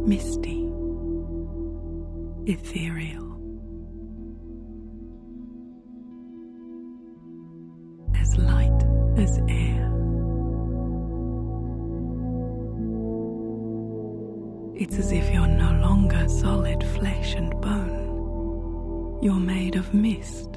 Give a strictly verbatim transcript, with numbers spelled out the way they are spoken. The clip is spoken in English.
misty, ethereal, as light as air. It's as if you're no longer solid flesh and bone. You're made of mist